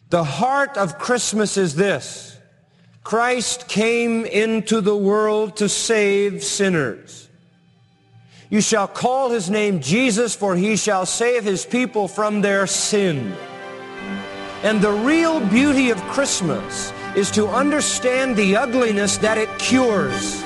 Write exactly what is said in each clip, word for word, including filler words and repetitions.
The heart of Christmas is this: Christ came into the world to save sinners. You shall call his name Jesus, for he shall save his people from their sin. And the real beauty of Christmas is to understand the ugliness that it cures.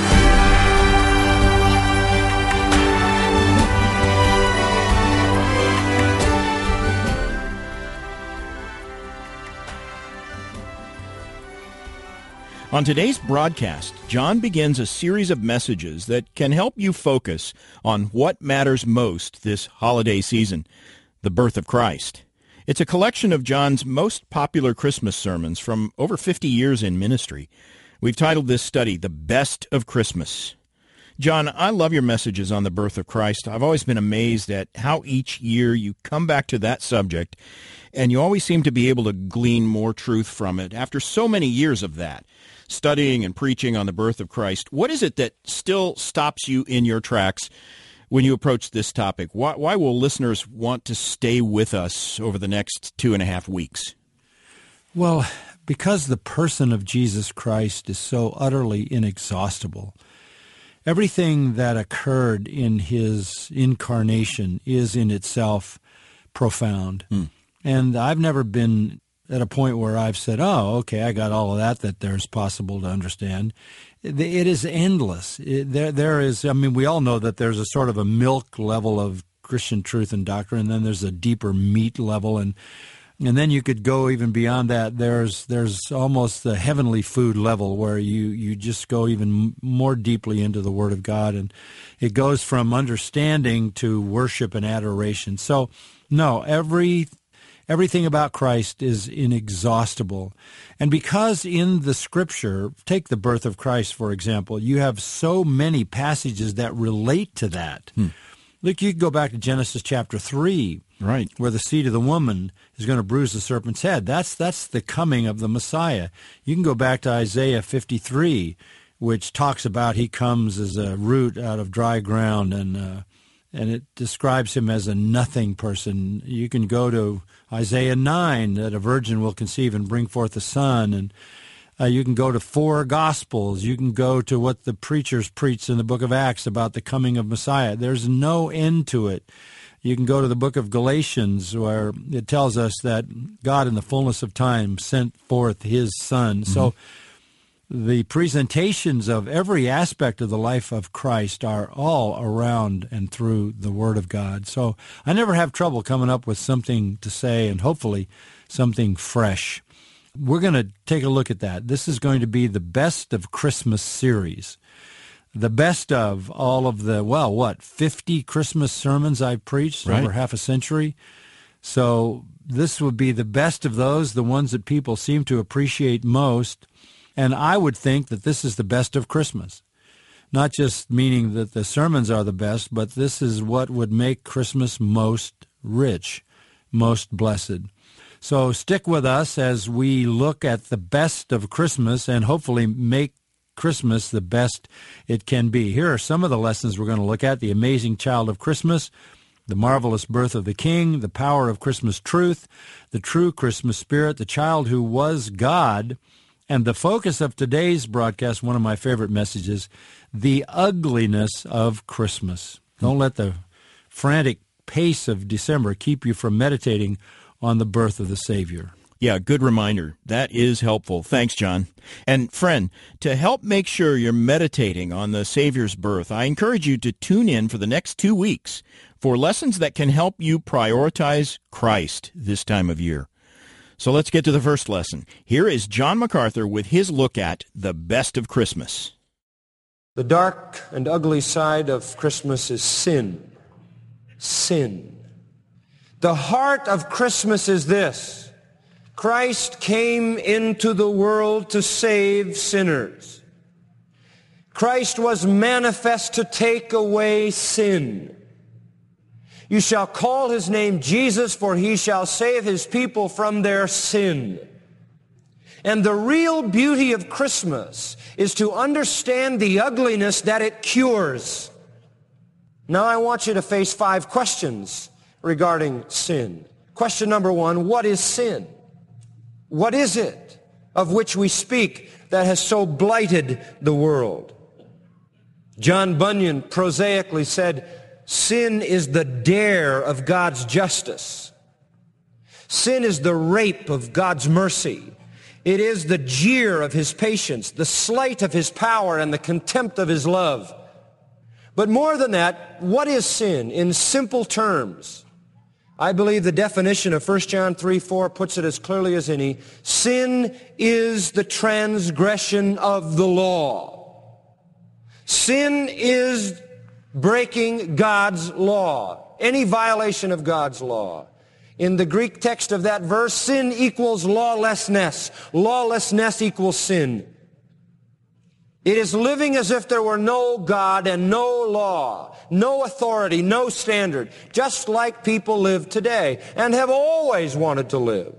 On today's broadcast, John begins a series of messages that can help you focus on what matters most this holiday season, the birth of Christ. It's a collection of John's most popular Christmas sermons from over fifty years in ministry. We've titled this study, The Best of Christmas. John, I love your messages on the birth of Christ. I've always been amazed at how each year you come back to that subject, and you always seem to be able to glean more truth from it after so many years of that. Studying and preaching on the birth of Christ, what is it that still stops you in your tracks when you approach this topic? Why, why will listeners want to stay with us over the next two and a half weeks? Well, because the person of Jesus Christ is so utterly inexhaustible. Everything that occurred in his incarnation is in itself profound. Mm. And I've never been at a point where I've said, oh, okay, I got all of that that there's possible to understand. It is endless. It, there, there is, I mean, we all know that there's a sort of a milk level of Christian truth and doctrine, and then there's a deeper meat level, and and then you could go even beyond that. There's there's almost the heavenly food level where you, you just go even more deeply into the Word of God, and it goes from understanding to worship and adoration. So, no, every Everything about Christ is inexhaustible. And because in the Scripture, take the birth of Christ, for example, you have so many passages that relate to that. Hmm. Look, you can go back to Genesis chapter three, right, where the seed of the woman is going to bruise the serpent's head. That's that's the coming of the Messiah. You can go back to Isaiah fifty-three, which talks about he comes as a root out of dry ground, and uh, and it describes him as a nothing person. You can go to Isaiah nine, that a virgin will conceive and bring forth a son. And uh, you can go to four Gospels. You can go to what the preachers preached in the book of Acts about the coming of Messiah. There's no end to it. You can go to the book of Galatians, where it tells us that God in the fullness of time sent forth his Son. Mm-hmm. So the presentations of every aspect of the life of Christ are all around and through the Word of God. So I never have trouble coming up with something to say, and hopefully something fresh. We're going to take a look at that. This is going to be the Best of Christmas series. The best of all of the, well, what, fifty Christmas sermons I've preached right. over half a century. So this would be the best of those, the ones that people seem to appreciate most. And I would think that this is the best of Christmas, not just meaning that the sermons are the best, but this is what would make Christmas most rich, most blessed. So stick with us as we look at the best of Christmas and hopefully make Christmas the best it can be. Here are some of the lessons we're going to look at: the amazing child of Christmas, the marvelous birth of the King, the power of Christmas truth, the true Christmas spirit, the child who was God. And the focus of today's broadcast, one of my favorite messages, the ugliness of Christmas. Don't let the frantic pace of December keep you from meditating on the birth of the Savior. Yeah, good reminder. That is helpful. Thanks, John. And friend, to help make sure you're meditating on the Savior's birth, I encourage you to tune in for the next two weeks for lessons that can help you prioritize Christ this time of year. So let's get to the first lesson. Here is John MacArthur with his look at the best of Christmas. The dark and ugly side of Christmas is sin. Sin. The heart of Christmas is this: Christ came into the world to save sinners. Christ was manifest to take away sin. You shall call his name Jesus, for he shall save his people from their sin. And the real beauty of Christmas is to understand the ugliness that it cures. Now I want you to face five questions regarding sin. Question number one, what is sin? What is it of which we speak that has so blighted the world? John Bunyan prosaically said, sin is the dare of God's justice. Sin is the rape of God's mercy. It is the jeer of his patience, the slight of his power, and the contempt of his love. But more than that, what is sin? In simple terms, I believe the definition of First John three four puts it as clearly as any. Sin is the transgression of the law. Sin is breaking God's law, any violation of God's law. In the Greek text of that verse, sin equals lawlessness. Lawlessness equals sin. It is living as if there were no God and no law, no authority, no standard, just like people live today and have always wanted to live.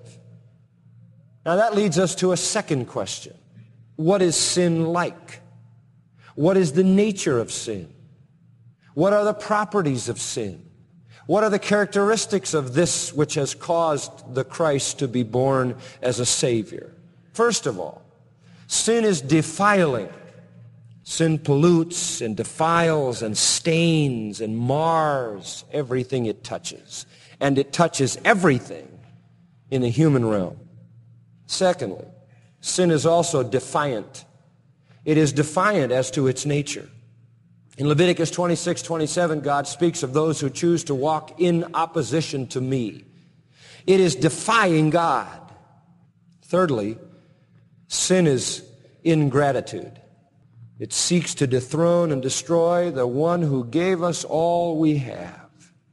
Now that leads us to a second question. What is sin like? What is the nature of sin? What are the properties of sin? What are the characteristics of this which has caused the Christ to be born as a Savior? First of all, sin is defiling. Sin pollutes and defiles and stains and mars everything it touches. And it touches everything in the human realm. Secondly, sin is also defiant. It is defiant as to its nature. In Leviticus twenty-six twenty-seven, God speaks of those who choose to walk in opposition to me. It is defying God. Thirdly, sin is ingratitude. It seeks to dethrone and destroy the one who gave us all we have.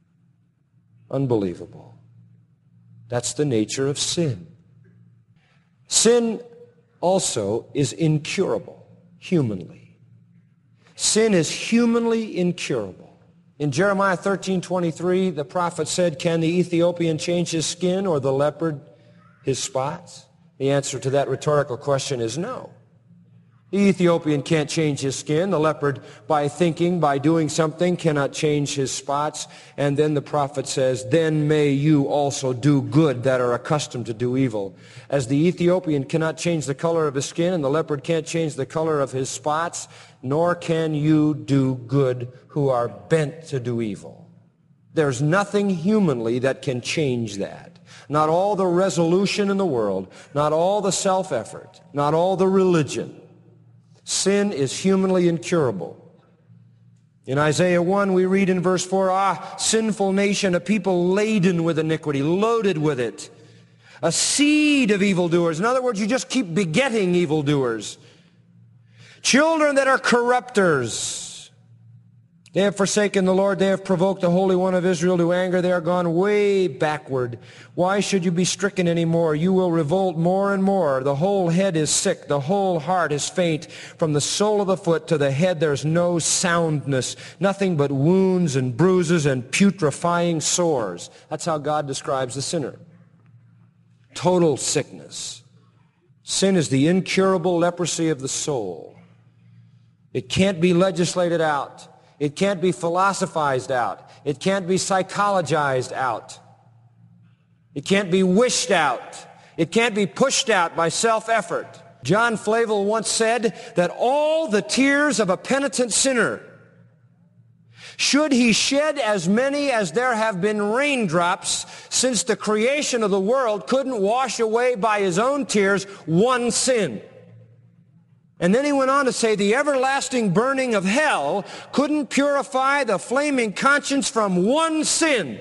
Unbelievable. That's the nature of sin. Sin also is incurable, humanly. Sin is humanly incurable. In Jeremiah thirteen twenty-three, the prophet said, can the Ethiopian change his skin or the leopard his spots? The answer to that rhetorical question is no. The Ethiopian can't change his skin. The leopard, by thinking, by doing something, cannot change his spots. And then the prophet says, then may you also do good that are accustomed to do evil. As the Ethiopian cannot change the color of his skin and the leopard can't change the color of his spots, nor can you do good who are bent to do evil. There's nothing humanly that can change that. Not all the resolution in the world, not all the self-effort, not all the religion. Sin is humanly incurable. In Isaiah one, we read in verse four, ah, sinful nation, a people laden with iniquity, loaded with it, a seed of evildoers. In other words, you just keep begetting evildoers. Children that are corrupters. They have forsaken the Lord. They have provoked the Holy One of Israel to anger. They are gone way backward. Why should you be stricken anymore? You will revolt more and more. The whole head is sick. The whole heart is faint. From the sole of the foot to the head there's no soundness. Nothing but wounds and bruises and putrefying sores. That's how God describes the sinner. Total sickness. Sin is the incurable leprosy of the soul. It can't be legislated out. It can't be philosophized out. It can't be psychologized out. It can't be wished out. It can't be pushed out by self-effort. John Flavel once said that all the tears of a penitent sinner, should he shed as many as there have been raindrops since the creation of the world, couldn't wash away by his own tears one sin. And then he went on to say the everlasting burning of hell couldn't purify the flaming conscience from one sin.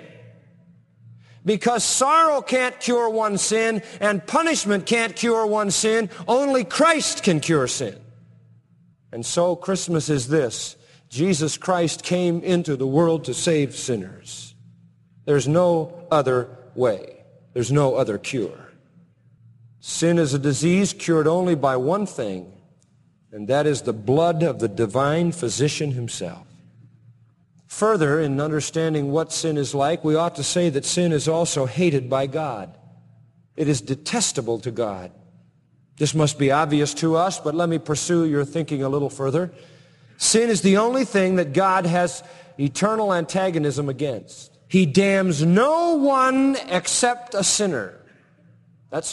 Because sorrow can't cure one sin and punishment can't cure one sin. Only Christ can cure sin. And so Christmas is this. Jesus Christ came into the world to save sinners. There's no other way. There's no other cure. Sin is a disease cured only by one thing, and that is the blood of the divine physician himself. Further, in understanding what sin is like, we ought to say that sin is also hated by God. It is detestable to God. This must be obvious to us, but let me pursue your thinking a little further. Sin is the only thing that God has eternal antagonism against. He damns no one except a sinner. That's all.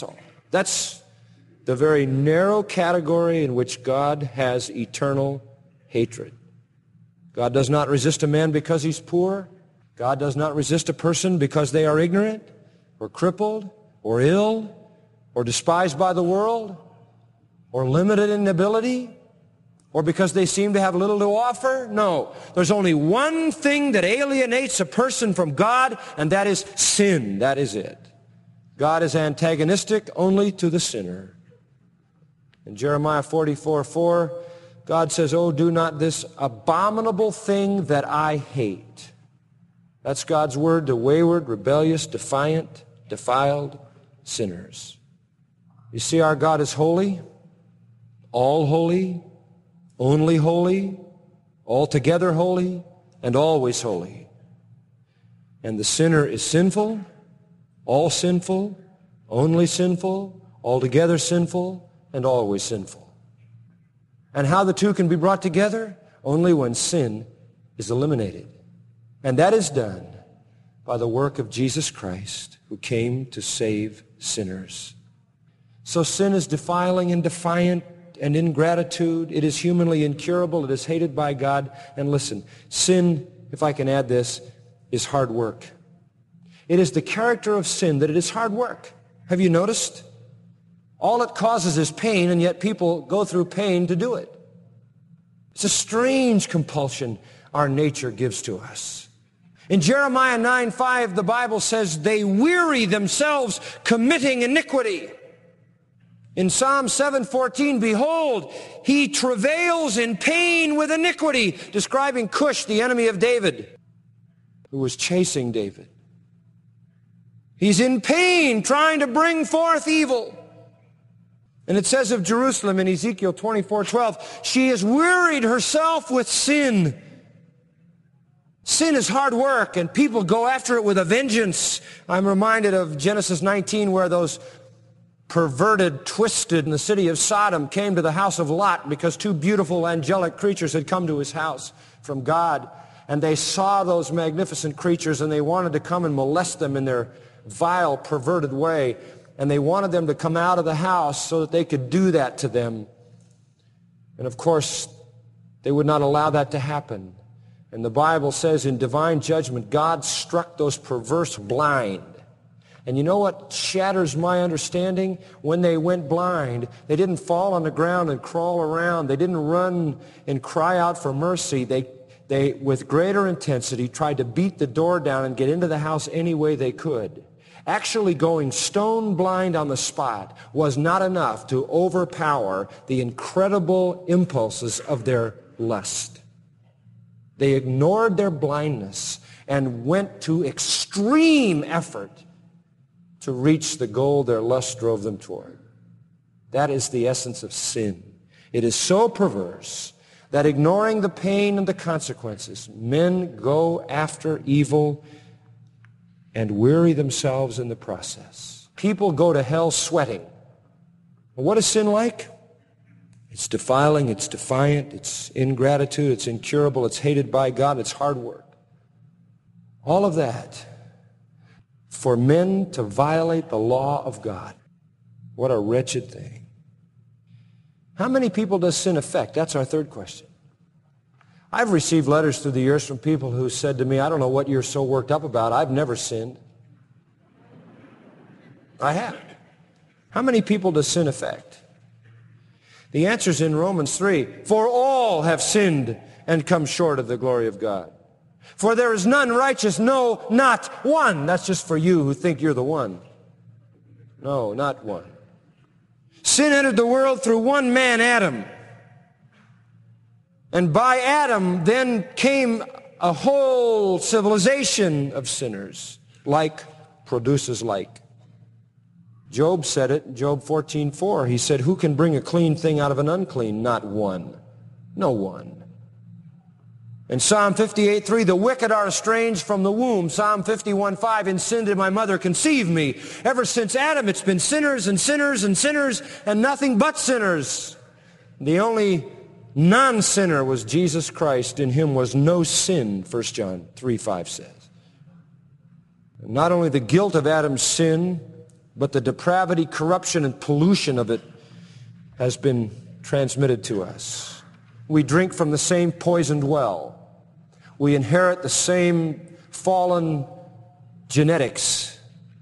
That's the very narrow category in which God has eternal hatred. God does not resist a man because he's poor. God does not resist a person because they are ignorant or crippled or ill or despised by the world or limited in ability or because they seem to have little to offer. No, there's only one thing that alienates a person from God, and that is sin. That is it. God is antagonistic only to the sinner. In Jeremiah forty-four four, God says, "Oh, do not this abominable thing that I hate." That's God's word to wayward, rebellious, defiant, defiled sinners. You see, our God is holy, all holy, only holy, altogether holy, and always holy. And the sinner is sinful, all sinful, only sinful, altogether sinful, and always sinful. And how the two can be brought together? Only when sin is eliminated. And that is done by the work of Jesus Christ, who came to save sinners. So sin is defiling and defiant and ingratitude. It is humanly incurable. It is hated by God. And listen, sin, if I can add this, is hard work. It is the character of sin that it is hard work. Have you noticed? All it causes is pain, and yet people go through pain to do it. It's a strange compulsion our nature gives to us. In Jeremiah nine five, the Bible says, "They weary themselves committing iniquity." In Psalm seven fourteen, "Behold, he travails in pain with iniquity," describing Cush, the enemy of David, who was chasing David. He's in pain trying to bring forth evil. And it says of Jerusalem in Ezekiel twenty-four twelve, "She has wearied herself with sin." Sin is hard work, and people go after it with a vengeance. I'm reminded of Genesis nineteen, where those perverted, twisted in the city of Sodom came to the house of Lot because two beautiful angelic creatures had come to his house from God. And they saw those magnificent creatures, and they wanted to come and molest them in their vile, perverted way. And they wanted them to come out of the house so that they could do that to them. And of course, they would not allow that to happen. And the Bible says in divine judgment, God struck those perverse blind. And you know what shatters my understanding? When they went blind, they didn't fall on the ground and crawl around. They didn't run and cry out for mercy. They, they, with greater intensity, tried to beat the door down and get into the house any way they could. Actually going stone blind on the spot was not enough to overpower the incredible impulses of their lust. They ignored their blindness and went to extreme effort to reach the goal their lust drove them toward. That is the essence of sin. It is so perverse that ignoring the pain and the consequences, men go after evil and weary themselves in the process. People go to hell sweating. Well, what is sin like? It's defiling, it's defiant, it's ingratitude, it's incurable, it's hated by God, it's hard work. All of that for men to violate the law of God. What a wretched thing. How many people does sin affect? That's our third question. I've received letters through the years from people who said to me, "I don't know what you're so worked up about. I've never sinned." I have. How many people does sin affect? The answer is in Romans three. "For all have sinned and come short of the glory of God. For there is none righteous, no, not one." That's just for you who think you're the one. No, not one. Sin entered the world through one man, Adam. And by Adam then came a whole civilization of sinners. Like produces like. Job said it in Job fourteen four. He said, "Who can bring a clean thing out of an unclean? Not one." No one. In Psalm fifty-eight three, "The wicked are estranged from the womb." Psalm fifty-one five, "In sin did my mother conceive me." Ever since Adam, it's been sinners and sinners and sinners and nothing but sinners. The only non-sinner was Jesus Christ. In him was no sin, First John three five says. And not only the guilt of Adam's sin but the depravity, corruption, and pollution of it has been transmitted to us. We drink from the same poisoned well. We inherit the same fallen genetics.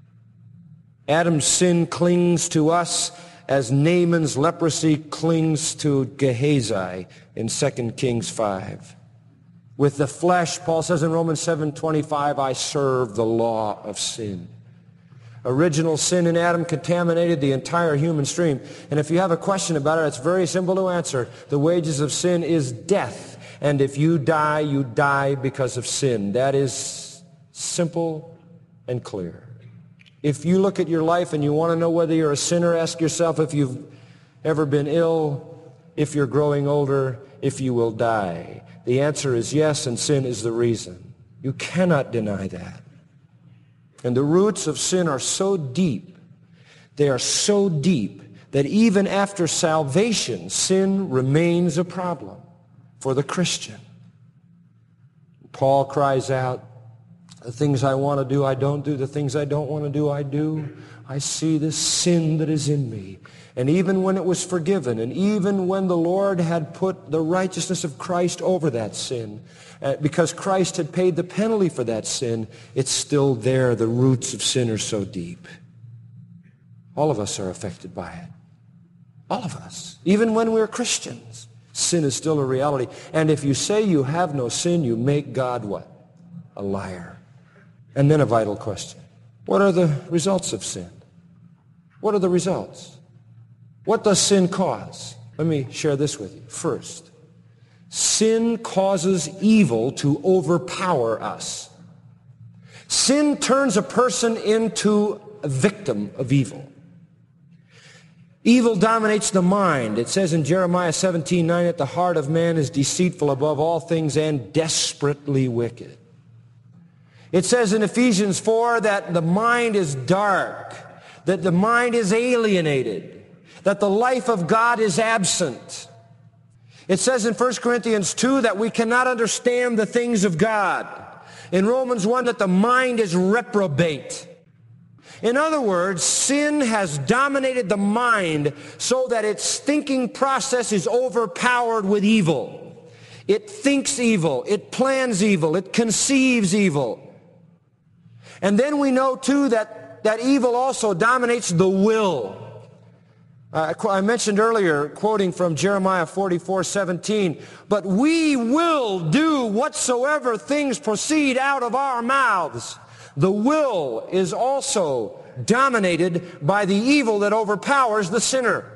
Adam's sin clings to us as Naaman's leprosy clings to Gehazi in Second Kings five. With the flesh, Paul says in Romans seven twenty-five, I serve the law of sin. Original sin in Adam contaminated the entire human stream. And if you have a question about it, it's very simple to answer. The wages of sin is death. And if you die, you die because of sin. That is simple and clear. If you look at your life and you want to know whether you're a sinner, ask yourself if you've ever been ill, if you're growing older, if you will die. The answer is yes, and sin is the reason. You cannot deny that. And the roots of sin are so deep, they are so deep, that even after salvation, sin remains a problem for the Christian. Paul cries out, the things I want to do, I don't do. The things I don't want to do, I do. I see this sin that is in me. And even when it was forgiven, and even when the Lord had put the righteousness of Christ over that sin, uh, because Christ had paid the penalty for that sin, it's still there. The roots of sin are so deep. All of us are affected by it. All of us. Even when we're Christians, sin is still a reality. And if you say you have no sin, you make God what? A liar. And then a vital question. What are the results of sin? What are the results? What does sin cause? Let me share this with you. First, sin causes evil to overpower us. Sin turns a person into a victim of evil. Evil dominates the mind. It says in Jeremiah seventeen nine that the heart of man is deceitful above all things and desperately wicked. It says in Ephesians four that the mind is dark, that the mind is alienated, that the life of God is absent. It says in First Corinthians two that we cannot understand the things of God. In Romans one that the mind is reprobate. In other words, sin has dominated the mind so that its thinking process is overpowered with evil. It thinks evil, it plans evil, it conceives evil. And then we know too that, that evil also dominates the will. Uh, I mentioned earlier, quoting from Jeremiah forty-four seventeen, but we will do whatsoever things proceed out of our mouths. The will is also dominated by the evil that overpowers the sinner.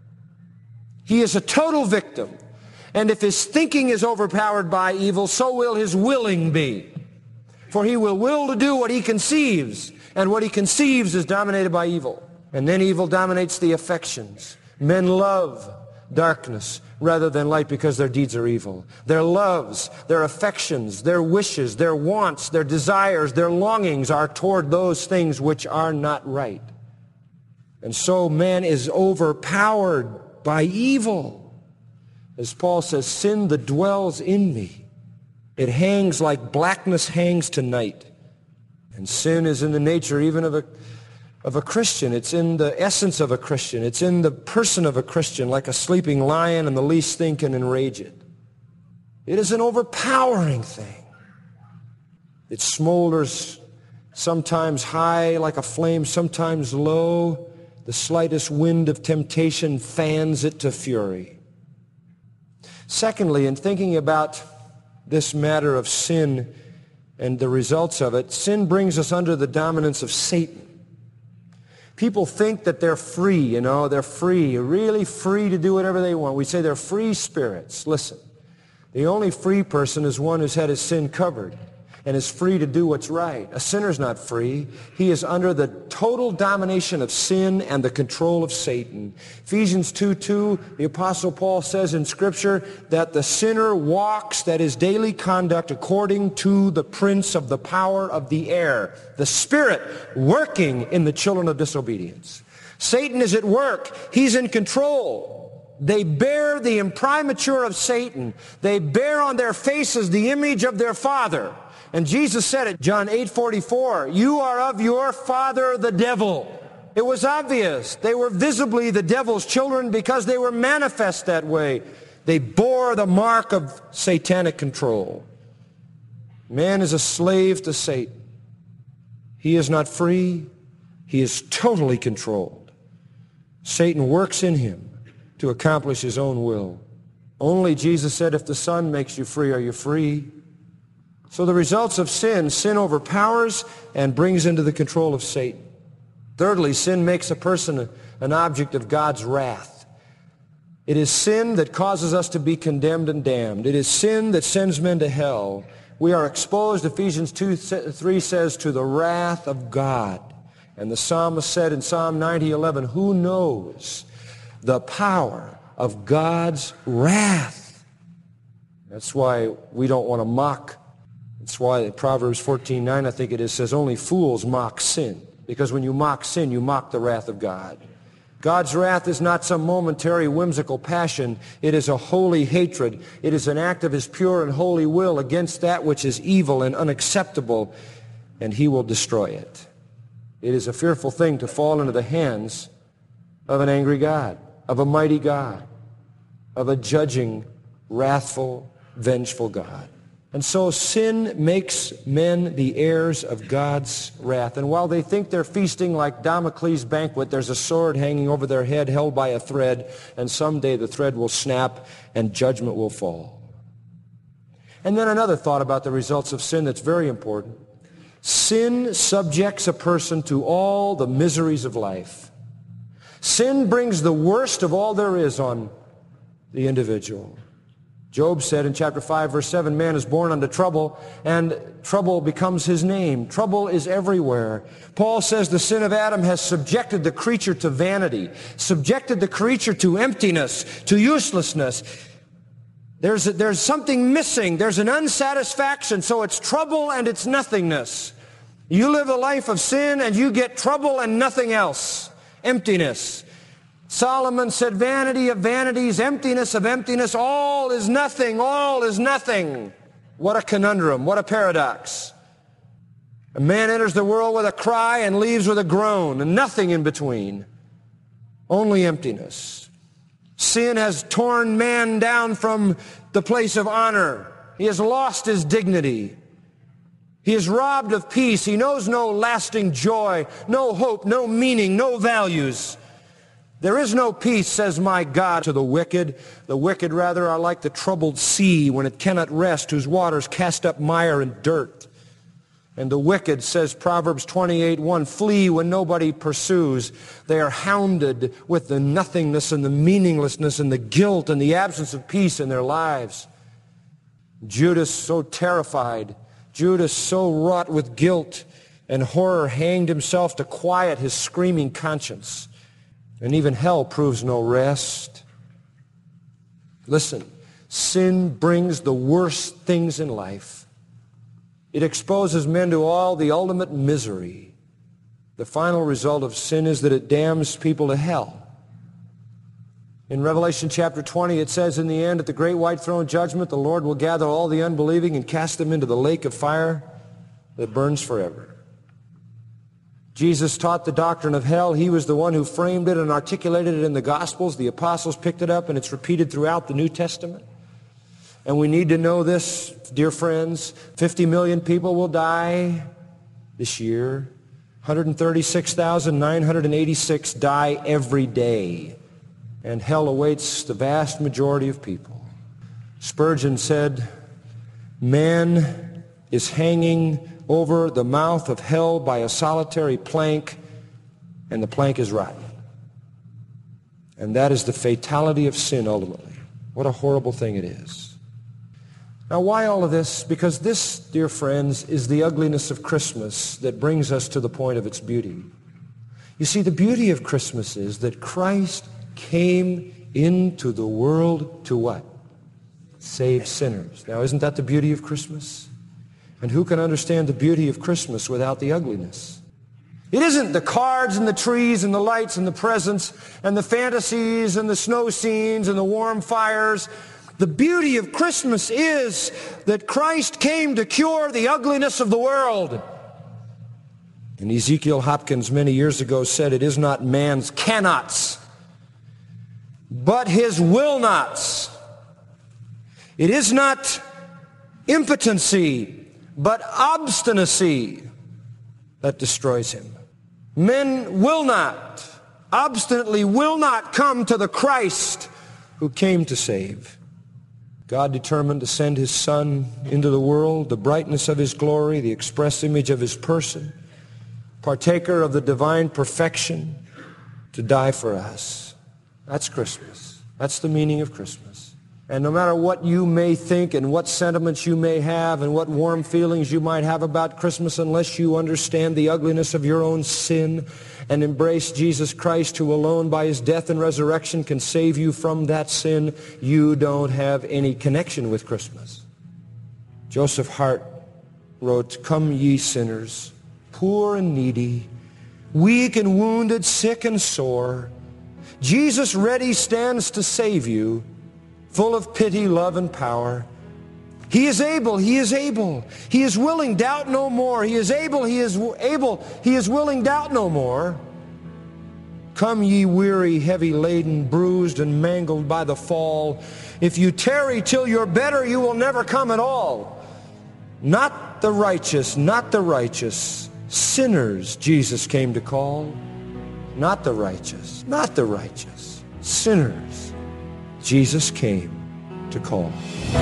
He is a total victim. And if his thinking is overpowered by evil, so will his willing be. For he will will to do what he conceives, and what he conceives is dominated by evil. And then evil dominates the affections. Men love darkness rather than light because their deeds are evil. Their loves, their affections, their wishes, their wants, their desires, their longings are toward those things which are not right. And so man is overpowered by evil. As Paul says, sin that dwells in me, it hangs like blackness hangs to night. And sin is in the nature even of a of a Christian. It's in the essence of a Christian. It's in the person of a Christian, like a sleeping lion, and the least thing can enrage it. It is an overpowering thing. It smolders sometimes high like a flame, sometimes low. The slightest wind of temptation fans it to fury. Secondly, in thinking about this matter of sin and the results of it, sin brings us under the dominance of Satan. People think that they're free, you know, they're free, really free to do whatever they want. We say they're free spirits. Listen, the only free person is one who's had his sin covered and is free to do what's right. A sinner's not free. He is under the total domination of sin and the control of Satan. Ephesians two two, the Apostle Paul says in Scripture that the sinner walks, that is daily conduct, according to the prince of the power of the air, the Spirit working in the children of disobedience. Satan is at work. He's in control. They bear the imprimatur of Satan. They bear on their faces the image of their father. And Jesus said it, John eight forty-four, you are of your father the devil. It was obvious. They were visibly the devil's children because they were manifest that way. They bore the mark of satanic control. Man is a slave to Satan. He is not free. He is totally controlled. Satan works in him to accomplish his own will. Only Jesus said, if the Son makes you free, are you free? So the results of sin, sin overpowers and brings into the control of Satan. Thirdly, sin makes a person an object of God's wrath. It is sin that causes us to be condemned and damned. It is sin that sends men to hell. We are exposed, Ephesians two three says, to the wrath of God. And the psalmist said in Psalm ninety eleven, who knows the power of God's wrath? That's why we don't want to mock. That's why in Proverbs fourteen nine, I think it is, says only fools mock sin. Because when you mock sin, you mock the wrath of God. God's wrath is not some momentary whimsical passion. It is a holy hatred. It is an act of his pure and holy will against that which is evil and unacceptable, and he will destroy it. It is a fearful thing to fall into the hands of an angry God, of a mighty God, of a judging, wrathful, vengeful God. And so sin makes men the heirs of God's wrath. And while they think they're feasting like Damocles' banquet, there's a sword hanging over their head held by a thread, and someday the thread will snap and judgment will fall. And then another thought about the results of sin that's very important. Sin subjects a person to all the miseries of life. Sin brings the worst of all there is on the individual. Job said in chapter five, verse seven, man is born unto trouble, and trouble becomes his name. Trouble is everywhere. Paul says the sin of Adam has subjected the creature to vanity, subjected the creature to emptiness, to uselessness. There's, a, there's something missing. There's an unsatisfaction, so it's trouble and it's nothingness. You live a life of sin and you get trouble and nothing else. Emptiness. Solomon said, vanity of vanities, emptiness of emptiness, all is nothing, all is nothing. What a conundrum, what a paradox. A man enters the world with a cry and leaves with a groan, and nothing in between. Only emptiness. Sin has torn man down from the place of honor. He has lost his dignity. He is robbed of peace. He knows no lasting joy, no hope, no meaning, no values. There is no peace, says my God, to the wicked. The wicked, rather, are like the troubled sea when it cannot rest, whose waters cast up mire and dirt. And the wicked, says Proverbs twenty-eight one, flee when nobody pursues. They are hounded with the nothingness and the meaninglessness and the guilt and the absence of peace in their lives. Judas, so terrified, Judas, so wrought with guilt and horror, hanged himself to quiet his screaming conscience. And even hell proves no rest. Listen, sin brings the worst things in life. It exposes men to all the ultimate misery. The final result of sin is that it damns people to hell. In Revelation chapter twenty, it says, in the end, at the great white throne judgment, the Lord will gather all the unbelieving and cast them into the lake of fire that burns forever. Jesus taught the doctrine of hell. He was the one who framed it and articulated it in the Gospels. The apostles picked it up, and it's repeated throughout the New Testament. And we need to know this, dear friends. fifty million people will die this year. one hundred thirty-six thousand nine hundred eighty-six die every day. And hell awaits the vast majority of people. Spurgeon said, man is hanging over the mouth of hell by a solitary plank, and the plank is rotten. And that is the fatality of sin ultimately. What a horrible thing it is. Now, why all of this? Because this, dear friends, is the ugliness of Christmas that brings us to the point of its beauty. You see, the beauty of Christmas is that Christ came into the world to what? Save sinners. Now, isn't that the beauty of Christmas? And who can understand the beauty of Christmas without the ugliness? It isn't the cards and the trees and the lights and the presents and the fantasies and the snow scenes and the warm fires. The beauty of Christmas is that Christ came to cure the ugliness of the world. And Ezekiel Hopkins many years ago said, it is not man's cannots, but his will nots. It is not impotency, but obstinacy that destroys him. Men will not, obstinately will not come to the Christ who came to save. God determined to send his Son into the world, the brightness of his glory, the express image of his person, partaker of the divine perfection, to die for us. That's Christmas. That's the meaning of Christmas. And no matter what you may think and what sentiments you may have and what warm feelings you might have about Christmas, unless you understand the ugliness of your own sin and embrace Jesus Christ, who alone by his death and resurrection can save you from that sin, you don't have any connection with Christmas. Joseph Hart wrote, "Come ye sinners, poor and needy, weak and wounded, sick and sore. Jesus ready stands to save you, full of pity, love, and power. He is able, he is able. He is willing, doubt no more. He is able, he is able, he is willing, doubt no more. Come ye weary, heavy laden, bruised and mangled by the fall. If you tarry till you're better, you will never come at all. Not the righteous, not the righteous. Sinners Jesus came to call. Not the righteous, not the righteous. Sinners Jesus came to call."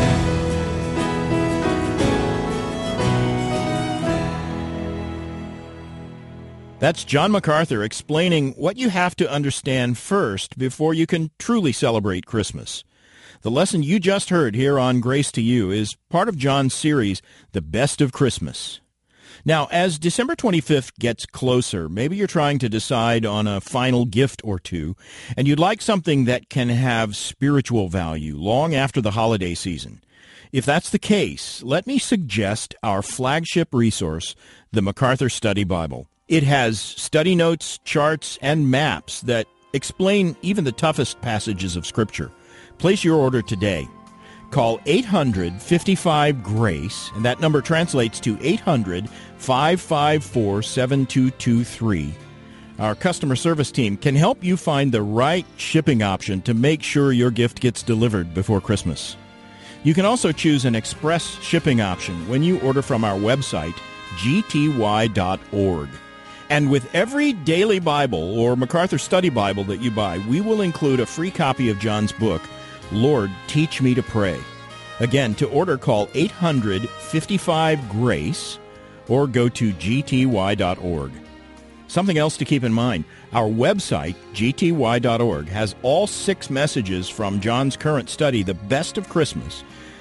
That's John MacArthur explaining what you have to understand first before you can truly celebrate Christmas. The lesson you just heard here on Grace to You is part of John's series, The Best of Christmas. Now, as December twenty-fifth gets closer, maybe you're trying to decide on a final gift or two, and you'd like something that can have spiritual value long after the holiday season. If that's the case, let me suggest our flagship resource, the MacArthur Study Bible. It has study notes, charts, and maps that explain even the toughest passages of Scripture. Place your order today. Call eight hundred, fifty-five, GRACE, and that number translates to eight hundred, five five four, seven two two three. Our customer service team can help you find the right shipping option to make sure your gift gets delivered before Christmas. You can also choose an express shipping option when you order from our website, G T Y dot org. And with every daily Bible or MacArthur Study Bible that you buy, we will include a free copy of John's book, Lord, Teach Me to Pray. Again, to order, call eight hundred, fifty-five, GRACE or go to G T Y dot org. Something else to keep in mind, our website, G T Y dot org, has all six messages from John's current study, The Best of Christmas,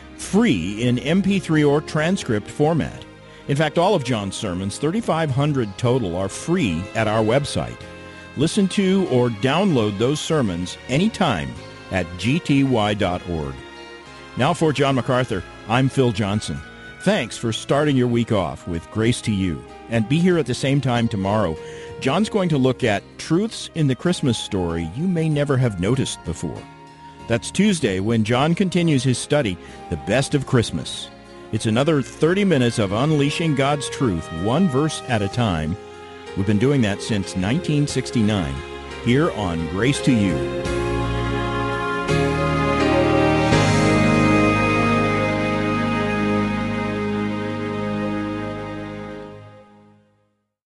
free in M P three or transcript format. In fact, all of John's sermons, thirty-five hundred total, are free at our website. Listen to or download those sermons anytime at G T Y dot org. Now for John MacArthur, I'm Phil Johnson. Thanks for starting your week off with Grace to You. And be here at the same time tomorrow. John's going to look at truths in the Christmas story you may never have noticed before. That's Tuesday when John continues his study, The Best of Christmas. It's another thirty minutes of unleashing God's truth, one verse at a time. We've been doing that since nineteen sixty-nine, here on Grace to You.